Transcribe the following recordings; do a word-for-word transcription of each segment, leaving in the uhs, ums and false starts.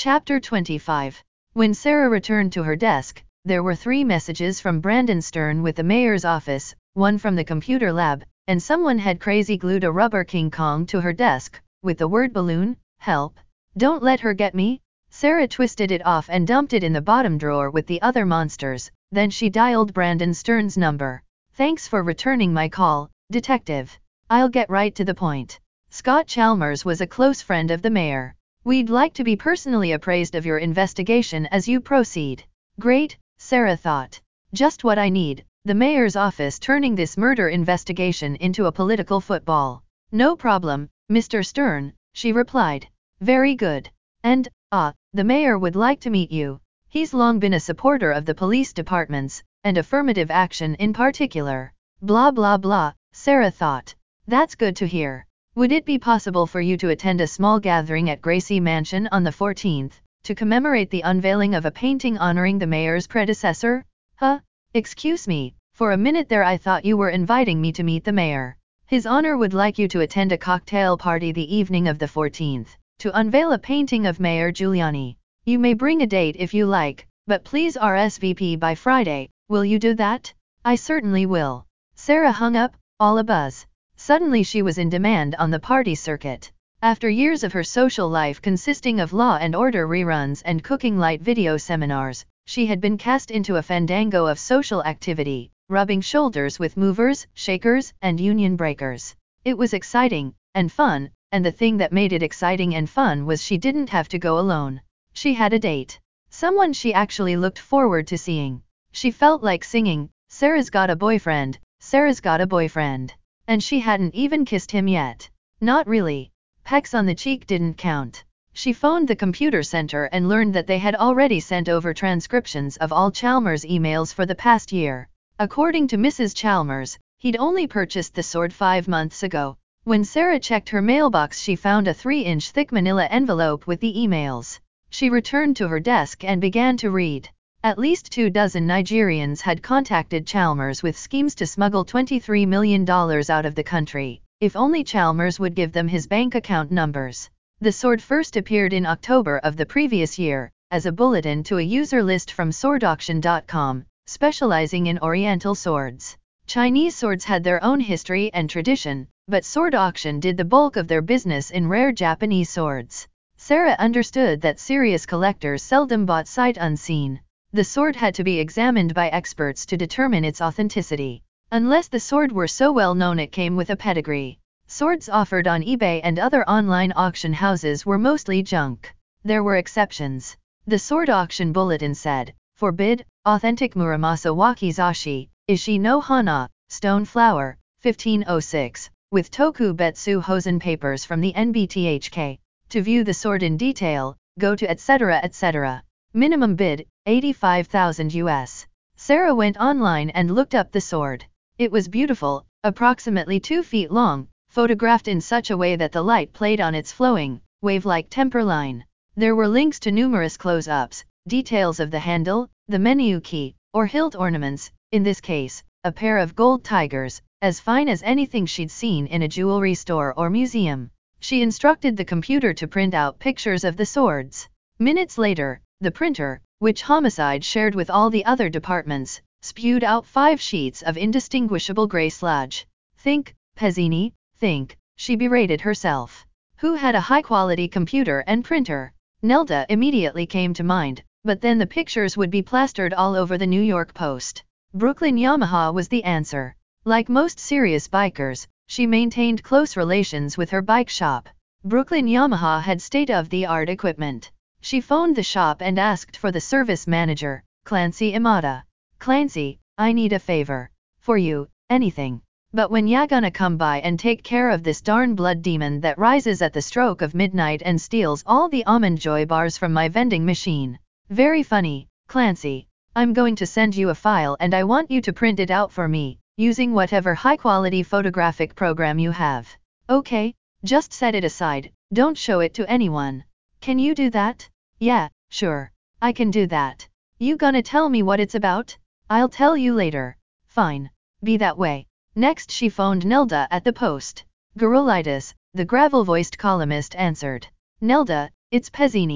Chapter twenty-five. When Sarah returned to her desk, there were three messages from Brandon Stern with the mayor's office, one from the computer lab, and someone had crazy glued a rubber King Kong to her desk, with the word balloon, help. Don't let her get me. Sarah twisted it off and dumped it in the bottom drawer with the other monsters, then she dialed Brandon Stern's number. Thanks for returning my call, Detective. I'll get right to the point. Scott Chalmers was a close friend of the mayor. We'd like to be personally appraised of your investigation as you proceed. Great, Sarah thought. Just what I need, the mayor's office turning this murder investigation into a political football. No problem, Mister Stern, she replied. Very good. And, ah, the mayor would like to meet you. He's long been a supporter of the police departments, and affirmative action in particular. Blah blah blah, Sarah thought. That's good to hear. Would it be possible for you to attend a small gathering at Gracie Mansion on the fourteenth, to commemorate the unveiling of a painting honoring the mayor's predecessor? Huh? Excuse me, for a minute there I thought you were inviting me to meet the mayor. His Honor would like you to attend a cocktail party the evening of the fourteenth, to unveil a painting of Mayor Giuliani. You may bring a date if you like, but please R S V P by Friday. Will you do that? I certainly will. Sarah hung up, all abuzz. Suddenly she was in demand on the party circuit. After years of her social life consisting of Law and Order reruns and cooking light video seminars, she had been cast into a fandango of social activity, rubbing shoulders with movers, shakers, and union breakers. It was exciting and fun, and the thing that made it exciting and fun was she didn't have to go alone. She had a date. Someone she actually looked forward to seeing. She felt like singing, Sarah's got a boyfriend, Sarah's got a boyfriend. And she hadn't even kissed him yet. Not really. Pecks on the cheek didn't count. She phoned the computer center and learned that they had already sent over transcriptions of all Chalmers' emails for the past year. According to Missus Chalmers, he'd only purchased the sword five months ago. When Sarah checked her mailbox, she found a three-inch thick manila envelope with the emails. She returned to her desk and began to read. At least two dozen Nigerians had contacted Chalmers with schemes to smuggle twenty-three million dollars out of the country, if only Chalmers would give them his bank account numbers. The sword first appeared in October of the previous year, as a bulletin to a user list from sword auction dot com, specializing in Oriental swords. Chinese swords had their own history and tradition, but Sword Auction did the bulk of their business in rare Japanese swords. Sarah understood that serious collectors seldom bought sight unseen. The sword had to be examined by experts to determine its authenticity. Unless the sword were so well known it came with a pedigree. Swords offered on eBay and other online auction houses were mostly junk. There were exceptions. The Sword Auction Bulletin said, forbid, authentic Muramasa Wakizashi, Ishi no Hana, stone flower, fifteen oh six, with Toku Betsu Hosen papers from the N B T H K. To view the sword in detail, go to et cetera et cetera. Minimum bid, eighty-five thousand U S. Sarah went online and looked up the sword. It was beautiful, approximately two feet long, photographed in such a way that the light played on its flowing, wave-like temper line. There were links to numerous close-ups, details of the handle, the menu key, or hilt ornaments, in this case, a pair of gold tigers, as fine as anything she'd seen in a jewelry store or museum. She instructed the computer to print out pictures of the swords. Minutes later, the printer, which Homicide shared with all the other departments, spewed out five sheets of indistinguishable gray sludge. Think, Pezzini, think, she berated herself. Who had a high-quality computer and printer? Nelda immediately came to mind, but then the pictures would be plastered all over the New York Post. Brooklyn Yamaha was the answer. Like most serious bikers, she maintained close relations with her bike shop. Brooklyn Yamaha had state-of-the-art equipment. She phoned the shop and asked for the service manager, Clancy Imada. Clancy, I need a favor. For you, anything. But when ya gonna come by and take care of this darn blood demon that rises at the stroke of midnight and steals all the almond joy bars from my vending machine? Very funny, Clancy. I'm going to send you a file and I want you to print it out for me, using whatever high-quality photographic program you have. Okay, just set it aside, don't show it to anyone. Can you do that? Yeah, sure. I can do that. You gonna tell me what it's about? I'll tell you later. Fine. Be that way. Next she phoned Nelda at the Post. Garulitis, the gravel-voiced columnist answered. Nelda, it's Pezzini.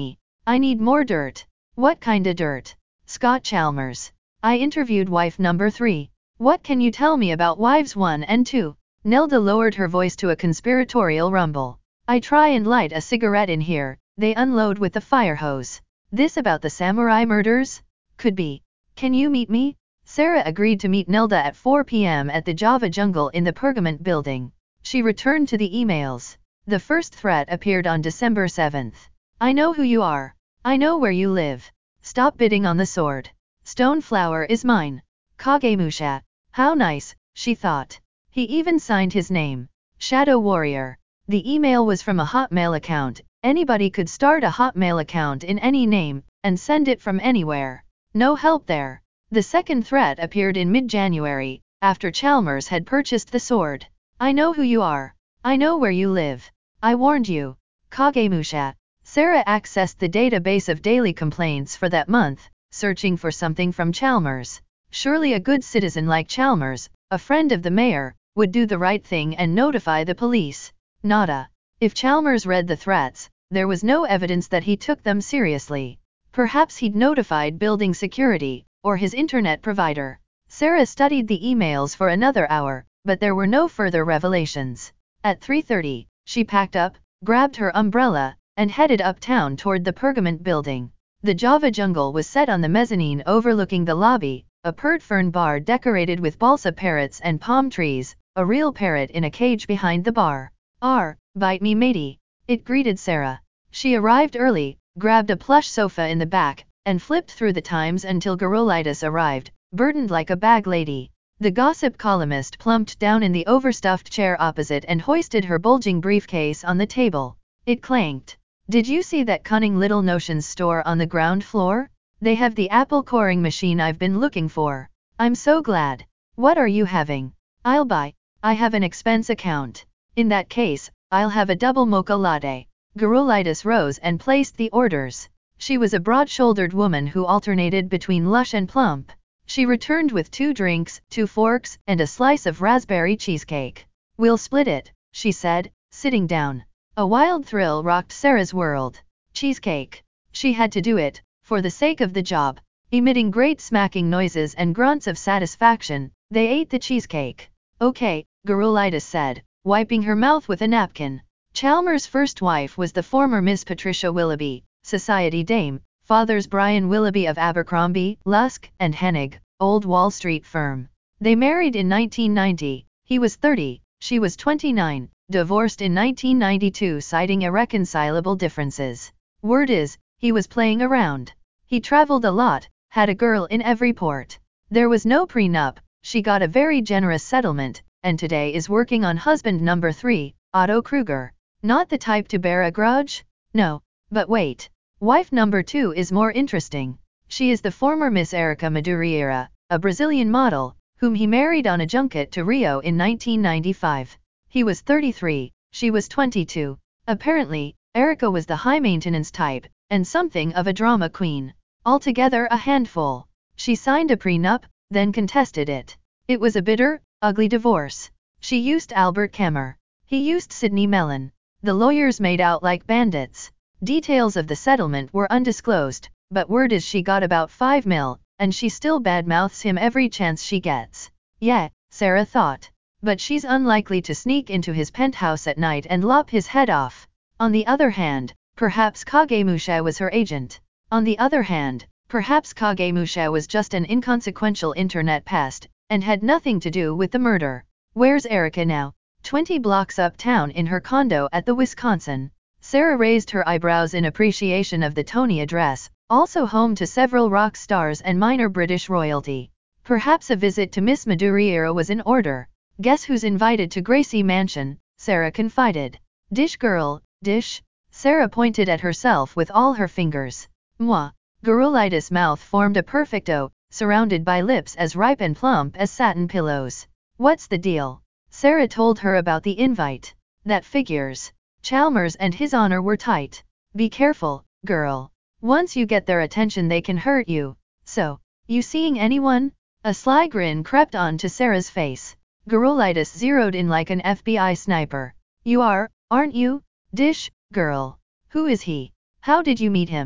I need more dirt. What kinda dirt? Scott Chalmers. I interviewed wife number three. What can you tell me about wives one and two? Nelda lowered her voice to a conspiratorial rumble. I try and light a cigarette in here, they unload with the fire hose. This about the samurai murders? Could be. Can you meet me? Sarah agreed to meet Nelda at four p m at the Java Jungle in the Pergament building. She returned to the emails. The first threat appeared on December seventh. I know who you are. I know where you live. Stop bidding on the sword. Stoneflower is mine. Kagemusha. How nice, she thought. He even signed his name. Shadow Warrior. The email was from a Hotmail account. Anybody could start a Hotmail account in any name, and send it from anywhere. No help there. The second threat appeared in mid-January, after Chalmers had purchased the sword. I know who you are. I know where you live. I warned you. Kagemusha. Sarah accessed the database of daily complaints for that month, searching for something from Chalmers. Surely a good citizen like Chalmers, a friend of the mayor, would do the right thing and notify the police. Nada. If Chalmers read the threats, there was no evidence that he took them seriously. Perhaps he'd notified building security, or his internet provider. Sarah studied the emails for another hour, but there were no further revelations. At three thirty, she packed up, grabbed her umbrella, and headed uptown toward the Pergament building. The Java Jungle was set on the mezzanine overlooking the lobby, a pert fern bar decorated with balsa parrots and palm trees, a real parrot in a cage behind the bar. R, bite me matey. It greeted Sarah. She arrived early, grabbed a plush sofa in the back, and flipped through the Times until Garolitis arrived, burdened like a bag lady. The gossip columnist plumped down in the overstuffed chair opposite and hoisted her bulging briefcase on the table. It clanked. Did you see that cunning Little Notions store on the ground floor? They have the apple coring machine I've been looking for. I'm so glad. What are you having? I'll buy. I have an expense account. In that case, I'll have a double mocha latte. Garolitis rose and placed the orders. She was a broad-shouldered woman who alternated between lush and plump. She returned with two drinks, two forks, and a slice of raspberry cheesecake. We'll split it, she said, sitting down. A wild thrill rocked Sarah's world. Cheesecake. She had to do it, for the sake of the job. Emitting great smacking noises and grunts of satisfaction, they ate the cheesecake. Okay, Garolitis said, wiping her mouth with a napkin. Chalmers' first wife was the former Miss Patricia Willoughby, society dame, father's Brian Willoughby of Abercrombie, Lusk, and Hennig, old Wall Street firm. They married in nineteen ninety, he was thirty, she was twenty-nine, divorced in nineteen ninety-two citing irreconcilable differences. Word is, he was playing around. He traveled a lot, had a girl in every port. There was no prenup, she got a very generous settlement, and today is working on husband number three, Otto Kruger. Not the type to bear a grudge? No. But wait. Wife number two is more interesting. She is the former Miss Erica Madureira, a Brazilian model, whom he married on a junket to Rio in nineteen ninety-five. He was thirty-three, she was twenty-two. Apparently, Erica was the high-maintenance type, and something of a drama queen. Altogether a handful. She signed a prenup, then contested it. It was a bitter, ugly divorce. She used Albert Kemmer. He used Sidney Mellon. The lawyers made out like bandits. Details of the settlement were undisclosed, but word is she got about five mil, and she still badmouths him every chance she gets. Yeah, Sarah thought. But she's unlikely to sneak into his penthouse at night and lop his head off. On the other hand, perhaps Kagemusha was her agent. On the other hand, perhaps Kagemusha was just an inconsequential internet pest, and had nothing to do with the murder. Where's Erica now? Twenty blocks uptown in her condo at the Wisconsin. Sarah raised her eyebrows in appreciation of the Tony address, also home to several rock stars and minor British royalty. Perhaps a visit to Miss Madureira was in order. Guess who's invited to Gracie Mansion? Sarah confided. Dish girl, dish. Sarah pointed at herself with all her fingers. Mwah. Garolitis' mouth formed a perfect O, surrounded by lips as ripe and plump as satin pillows. What's the deal? Sarah told her about the invite. That figures. Chalmers and his honor were tight. Be careful, girl. Once you get their attention they can hurt you. So, you seeing anyone? A sly grin crept onto Sarah's face. Garolitis zeroed in like an F B I sniper. You are, aren't you? Dish, girl. Who is he? How did you meet him?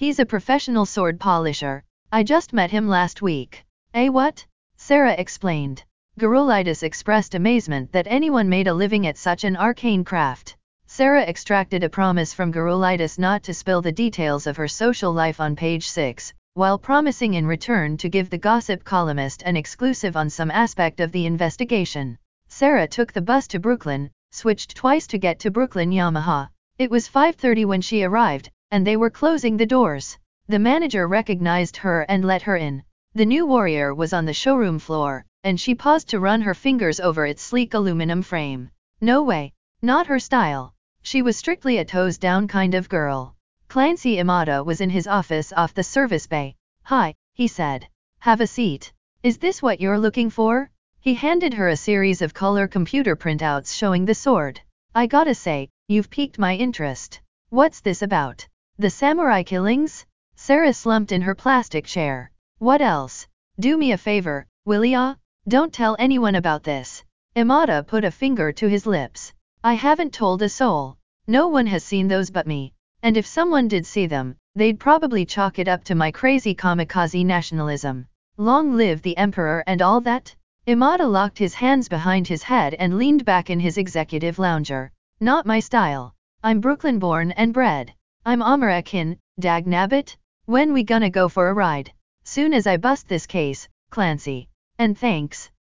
He's a professional sword polisher. I just met him last week. Eh what? Sarah explained. Garulitis expressed amazement that anyone made a living at such an arcane craft. Sarah extracted a promise from Garulitis not to spill the details of her social life on page six, while promising in return to give the gossip columnist an exclusive on some aspect of the investigation. Sarah took the bus to Brooklyn, switched twice to get to Brooklyn Yamaha. It was five thirty when she arrived, and they were closing the doors. The manager recognized her and let her in. The new Warrior was on the showroom floor, and she paused to run her fingers over its sleek aluminum frame. No way. Not her style. She was strictly a toes-down kind of girl. Clancy Imada was in his office off the service bay. Hi, he said. Have a seat. Is this what you're looking for? He handed her a series of color computer printouts showing the sword. I gotta say, you've piqued my interest. What's this about? The samurai killings? Sarah slumped in her plastic chair. What else? Do me a favor, will ya? Don't tell anyone about this. Imada put a finger to his lips. I haven't told a soul. No one has seen those but me. And if someone did see them, they'd probably chalk it up to my crazy kamikaze nationalism. Long live the emperor and all that? Imada locked his hands behind his head and leaned back in his executive lounger. Not my style. I'm Brooklyn born and bred. I'm American, dagnabbit. When we gonna go for a ride? Soon as I bust this case, Clancy. And thanks.